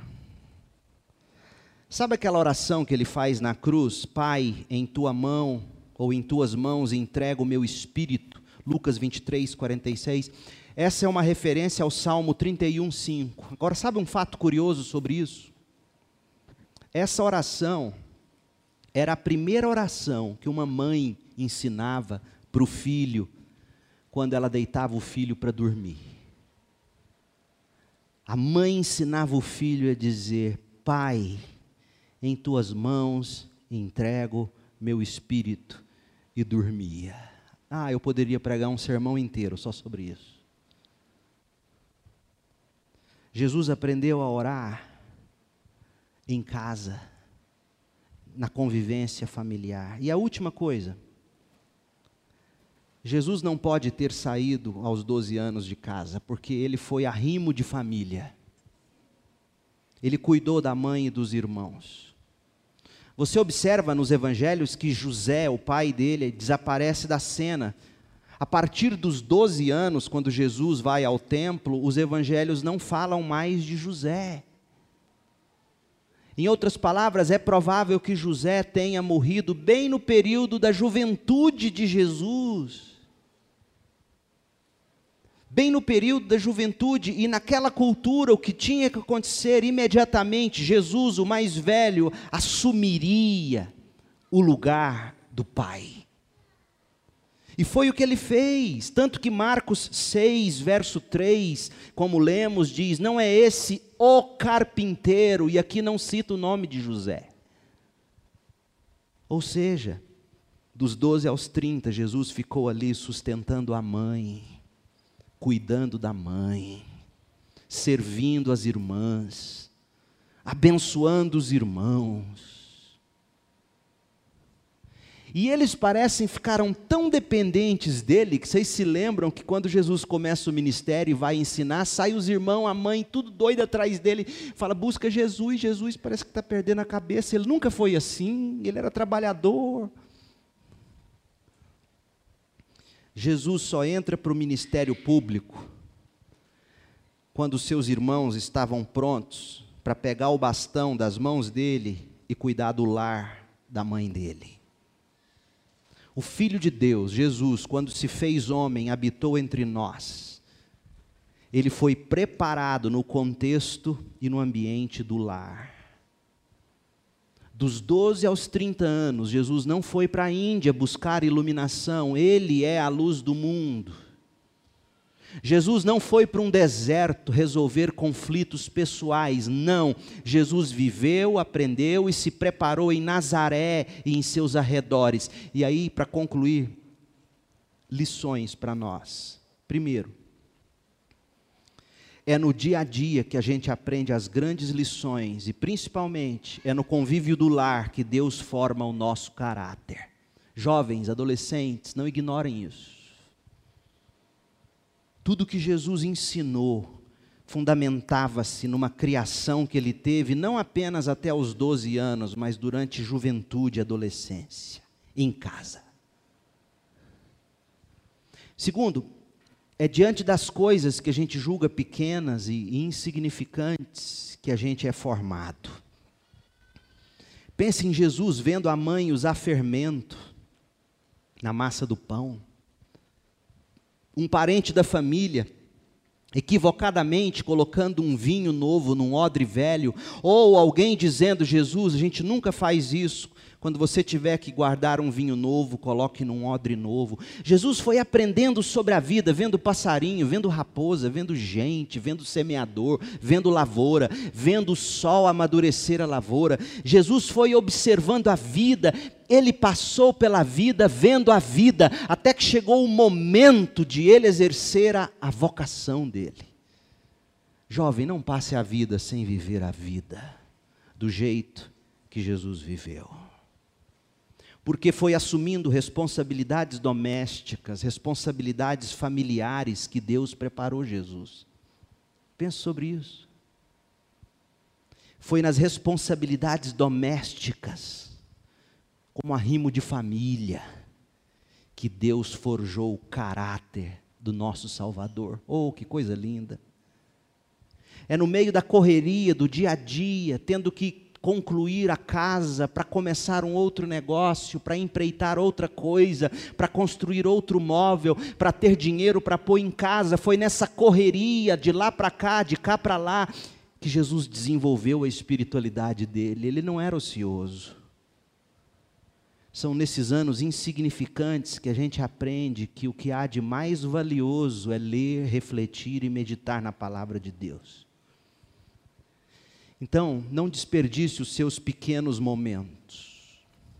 S1: Sabe aquela oração que ele faz na cruz? Pai, em tua mão, ou em tuas mãos entrego o meu espírito. Lucas 23, 46. Essa é uma referência ao Salmo 31, 5. Agora, sabe um fato curioso sobre isso? Essa oração era a primeira oração que uma mãe ensinava para o filho, quando ela deitava o filho para dormir. A mãe ensinava o filho a dizer: Pai, em tuas mãos entrego meu espírito, e dormia. Eu poderia pregar um sermão inteiro só sobre isso. Jesus aprendeu a orar em casa, na convivência familiar. E a última coisa, Jesus não pode ter saído aos 12 anos de casa, porque ele foi arrimo de família. Ele cuidou da mãe e dos irmãos. Você observa nos evangelhos que José, o pai dele, desaparece da cena. A partir dos 12 anos, quando Jesus vai ao templo, os evangelhos não falam mais de José. Em outras palavras, é provável que José tenha morrido bem no período da juventude de Jesus. Bem no período da juventude, e naquela cultura o que tinha que acontecer imediatamente, Jesus, o mais velho, assumiria o lugar do pai. E foi o que ele fez, tanto que Marcos 6, verso 3, como lemos, diz, não é esse o carpinteiro, e aqui não cita o nome de José. Ou seja, dos 12 aos 30, Jesus ficou ali sustentando a mãe, cuidando da mãe, servindo as irmãs, abençoando os irmãos. E eles parecem ficaram tão dependentes dele, que vocês se lembram que quando Jesus começa o ministério e vai ensinar, sai os irmãos, a mãe, tudo doido atrás dele, fala, busca Jesus, Jesus parece que está perdendo a cabeça, ele nunca foi assim, ele era trabalhador. Jesus só entra para o ministério público, quando seus irmãos estavam prontos para pegar o bastão das mãos dele e cuidar do lar da mãe dele. O Filho de Deus, Jesus, quando se fez homem, habitou entre nós. Ele foi preparado no contexto e no ambiente do lar. Dos 12 aos 30 anos, Jesus não foi para a Índia buscar iluminação, ele é a luz do mundo. Jesus não foi para um deserto resolver conflitos pessoais, não. Jesus viveu, aprendeu e se preparou em Nazaré e em seus arredores. E aí, para concluir, lições para nós. Primeiro, é no dia a dia que a gente aprende as grandes lições e principalmente é no convívio do lar que Deus forma o nosso caráter. Jovens, adolescentes, não ignorem isso. Tudo que Jesus ensinou fundamentava-se numa criação que ele teve, não apenas até os 12 anos, mas durante juventude e adolescência, em casa. Segundo, é diante das coisas que a gente julga pequenas e insignificantes que a gente é formado. Pense em Jesus vendo a mãe usar fermento na massa do pão. Um parente da família, equivocadamente colocando um vinho novo num odre velho, ou alguém dizendo, Jesus, a gente nunca faz isso, quando você tiver que guardar um vinho novo, coloque num odre novo. Jesus foi aprendendo sobre a vida, vendo passarinho, vendo raposa, vendo gente, vendo semeador, vendo lavoura, vendo o sol amadurecer a lavoura. Jesus foi observando a vida, ele passou pela vida, vendo a vida, até que chegou o momento de ele exercer a vocação dele. Jovem, não passe a vida sem viver a vida, do jeito que Jesus viveu. Porque foi assumindo responsabilidades domésticas, responsabilidades familiares que Deus preparou Jesus. Pense sobre isso. Foi nas responsabilidades domésticas, como arrimo de família, que Deus forjou o caráter do nosso Salvador. Oh, que coisa linda! É no meio da correria, do dia a dia, tendo que concluir a casa, para começar um outro negócio, para empreitar outra coisa, para construir outro móvel, para ter dinheiro para pôr em casa. Foi nessa correria, de lá para cá, de cá para lá, que Jesus desenvolveu a espiritualidade dele. Ele não era ocioso. São nesses anos insignificantes que a gente aprende que o que há de mais valioso é ler, refletir e meditar na palavra de Deus. Então, não desperdice os seus pequenos momentos.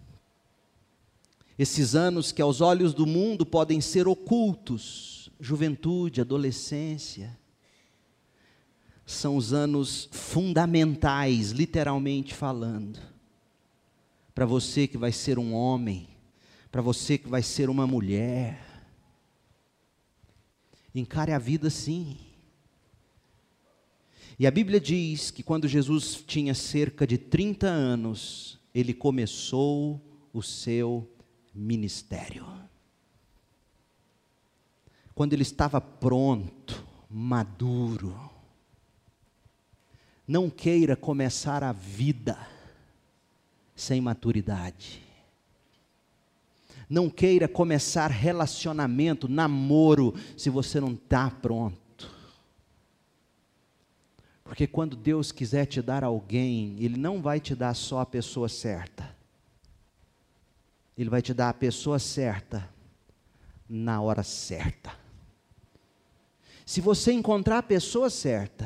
S1: Esses anos que aos olhos do mundo podem ser ocultos, juventude, adolescência, são os anos fundamentais, literalmente falando, para você que vai ser um homem, para você que vai ser uma mulher. Encare a vida assim. E a Bíblia diz que quando Jesus tinha cerca de 30 anos, ele começou o seu ministério. Quando ele estava pronto, maduro. Não queira começar a vida sem maturidade. Não queira começar relacionamento, namoro, se você não está pronto. Porque quando Deus quiser te dar alguém, Ele não vai te dar só a pessoa certa. Ele vai te dar a pessoa certa na hora certa. Se você encontrar a pessoa certa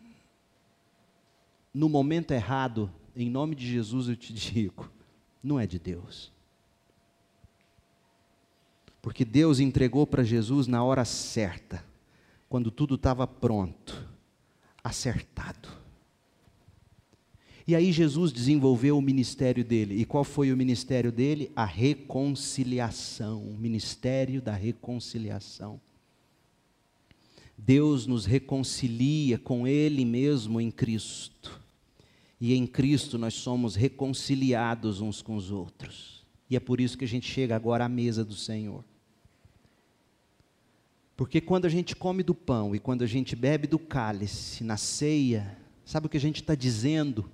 S1: no momento errado, em nome de Jesus eu te digo, não é de Deus. Porque Deus entregou para Jesus na hora certa, quando tudo estava pronto, acertado. E aí Jesus desenvolveu o ministério dele. E qual foi o ministério dele? A reconciliação, o ministério da reconciliação. Deus nos reconcilia com Ele mesmo em Cristo. E em Cristo nós somos reconciliados uns com os outros. E é por isso que a gente chega agora à mesa do Senhor. Porque quando a gente come do pão e quando a gente bebe do cálice na ceia, sabe o que a gente está dizendo?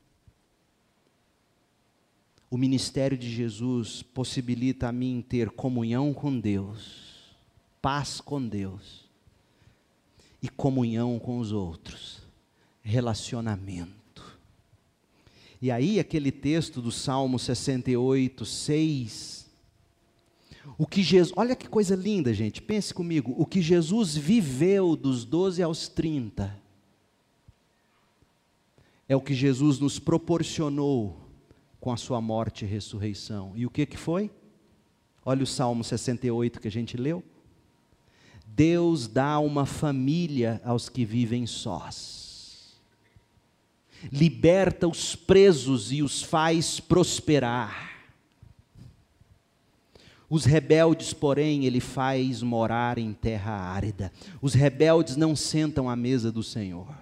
S1: O ministério de Jesus possibilita a mim ter comunhão com Deus, paz com Deus e comunhão com os outros, relacionamento. E aí aquele texto do Salmo 68, 6, olha que coisa linda, gente, pense comigo, o que Jesus viveu dos 12 aos 30, é o que Jesus nos proporcionou com a sua morte e ressurreição. E o que foi? Olha o Salmo 68 que a gente leu. Deus dá uma família aos que vivem sós. Liberta os presos e os faz prosperar. Os rebeldes, porém, Ele faz morar em terra árida. Os rebeldes não sentam à mesa do Senhor.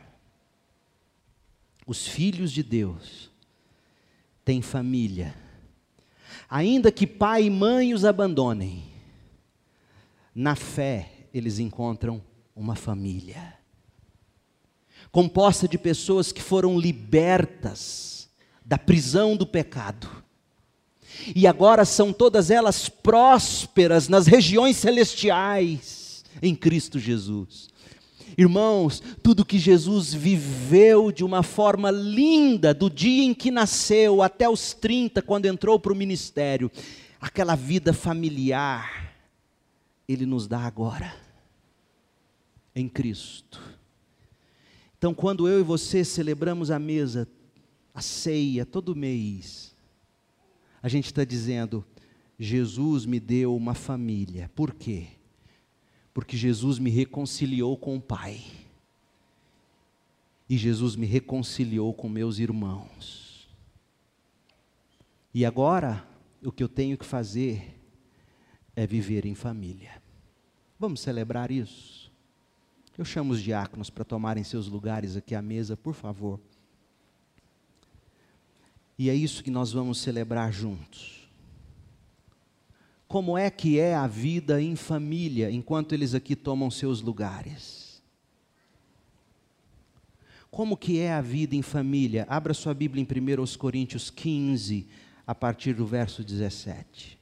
S1: Os filhos de Deus têm família. Ainda que pai e mãe os abandonem, na fé eles encontram uma família. Composta de pessoas que foram libertas da prisão do pecado. E agora são todas elas prósperas nas regiões celestiais em Cristo Jesus. Irmãos, tudo que Jesus viveu de uma forma linda, do dia em que nasceu até os 30, quando entrou para o ministério, aquela vida familiar, Ele nos dá agora, em Cristo. Então, quando eu e você celebramos a mesa, a ceia, todo mês, a gente está dizendo, Jesus me deu uma família. Por quê? Porque Jesus me reconciliou com o Pai. E Jesus me reconciliou com meus irmãos. E agora, o que eu tenho que fazer é viver em família. Vamos celebrar isso? Eu chamo os diáconos para tomarem seus lugares aqui à mesa, por favor. E é isso que nós vamos celebrar juntos. Como é que é a vida em família, enquanto eles aqui tomam seus lugares? Como que é a vida em família? Abra sua Bíblia em 1 Coríntios 15, a partir do verso 17.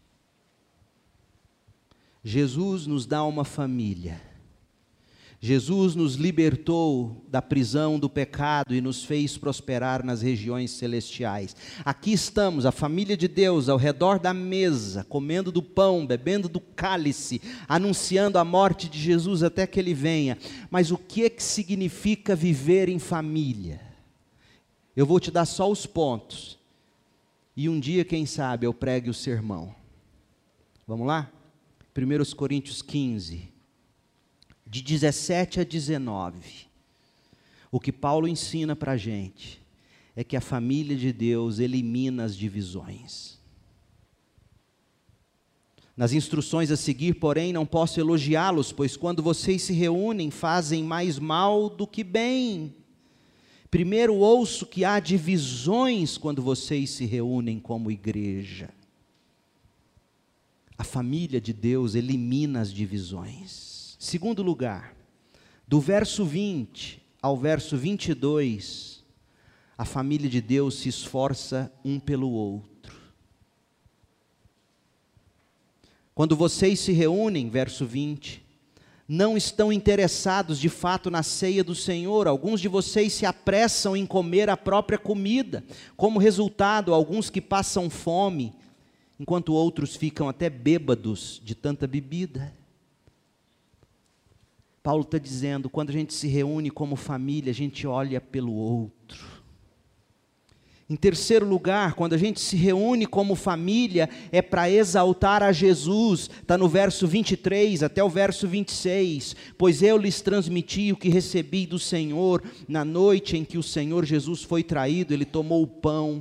S1: Jesus nos dá uma família. Jesus nos libertou da prisão do pecado e nos fez prosperar nas regiões celestiais. Aqui estamos, a família de Deus, ao redor da mesa, comendo do pão, bebendo do cálice, anunciando a morte de Jesus até que Ele venha. Mas o que significa viver em família? Eu vou te dar só os pontos. E um dia, quem sabe, eu pregue o sermão. Vamos lá? 1 Coríntios 15. De 17 a 19, o que Paulo ensina para a gente é que a família de Deus elimina as divisões. Nas instruções a seguir, porém, não posso elogiá-los, pois quando vocês se reúnem, fazem mais mal do que bem. Primeiro ouço que há divisões quando vocês se reúnem como igreja. A família de Deus elimina as divisões. Segundo lugar, do verso 20 ao verso 22, A família de Deus se esforça um pelo outro. Quando vocês se reúnem, verso 20, não estão interessados de fato na ceia do Senhor. Alguns de vocês se apressam em comer a própria comida. Como resultado, alguns que passam fome, enquanto outros ficam até bêbados de tanta bebida. Paulo está dizendo, quando a gente se reúne como família, a gente olha pelo outro. Em terceiro lugar, quando a gente se reúne como família, é para exaltar a Jesus. Está no verso 23 até o verso 26. Pois eu lhes transmiti o que recebi do Senhor. Na noite em que o Senhor Jesus foi traído, Ele tomou o pão.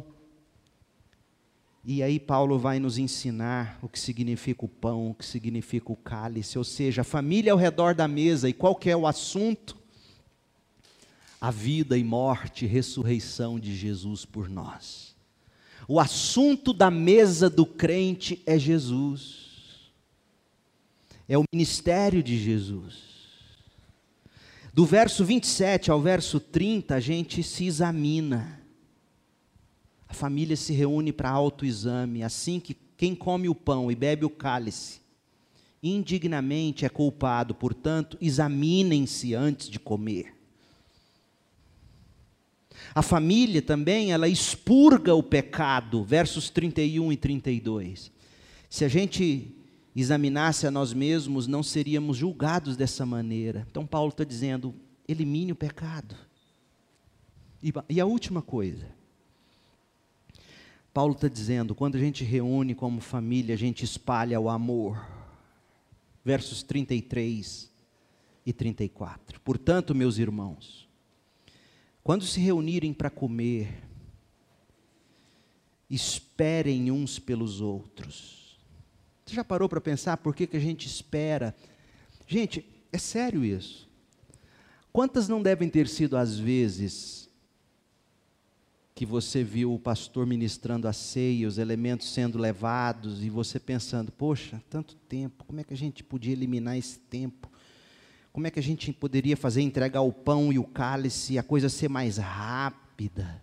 S1: E aí Paulo vai nos ensinar o que significa o pão, o que significa o cálice. Ou seja, a família ao redor da mesa. E qual que é o assunto? A vida e morte e ressurreição de Jesus por nós. O assunto da mesa do crente é Jesus. É o ministério de Jesus. Do verso 27 ao verso 30, a gente se examina. A família se reúne para autoexame, assim que quem come o pão e bebe o cálice, indignamente é culpado, portanto, examinem-se antes de comer. A família também, ela expurga o pecado, versos 31 e 32. Se a gente examinasse a nós mesmos, não seríamos julgados dessa maneira. Então Paulo está dizendo, elimine o pecado. E a última coisa, Paulo está dizendo, quando a gente reúne como família, a gente espalha o amor. Versos 33 e 34. Portanto, meus irmãos, quando se reunirem para comer, esperem uns pelos outros. Você já parou para pensar por que a gente espera? Gente, é sério isso. Quantas não devem ter sido as vezes que você viu o pastor ministrando a ceia, os elementos sendo levados, e você pensando, poxa, tanto tempo, como é que a gente podia eliminar esse tempo? Como é que a gente poderia fazer, entregar o pão e o cálice, a coisa ser mais rápida?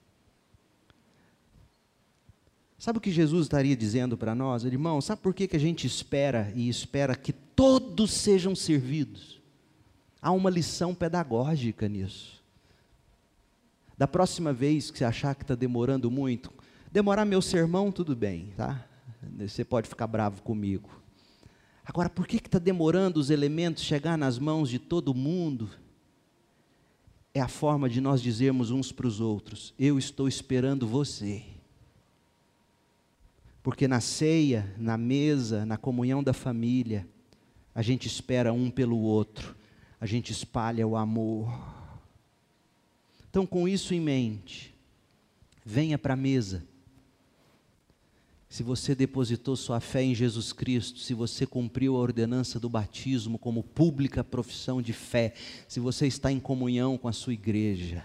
S1: Sabe o que Jesus estaria dizendo para nós, irmão? Sabe por que a gente espera e espera que todos sejam servidos? Há uma lição pedagógica nisso. Da próxima vez que você achar que está demorando muito, demorar meu sermão, tudo bem, tá? Você pode ficar bravo comigo. Agora, por que está demorando os elementos chegar nas mãos de todo mundo? É a forma de nós dizermos uns para os outros, eu estou esperando você. Porque na ceia, na mesa, na comunhão da família, a gente espera um pelo outro, a gente espalha o amor. Então, com isso em mente, venha para a mesa. Se você depositou sua fé em Jesus Cristo, se você cumpriu a ordenança do batismo como pública profissão de fé, se você está em comunhão com a sua igreja,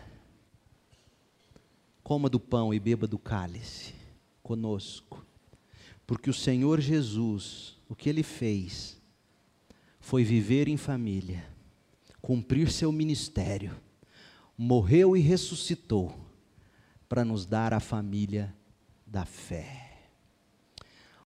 S1: coma do pão e beba do cálice conosco, porque o Senhor Jesus, o que Ele fez, foi viver em família, cumprir seu ministério, morreu e ressuscitou, para nos dar a família da fé.